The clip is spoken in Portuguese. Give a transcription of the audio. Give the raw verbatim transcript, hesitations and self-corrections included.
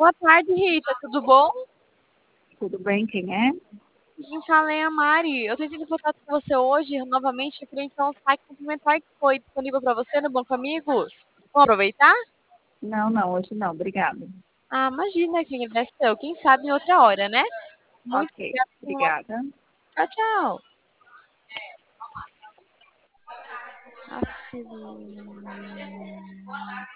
Boa tarde, Rita. Tudo bom? Tudo bem, quem é? Quem fala é a Mari. Eu tô entrando em contato com você hoje, novamente. Eu queria então sair complementar que foi disponível para você no Banco Amigos. Vamos aproveitar? Não, não, hoje não, obrigada. Ah, imagina, quem agradece eu. Quem sabe em outra hora, né? Muito Ok, obrigada. Tenha uma- obrigada. Tchau, tchau. Aff,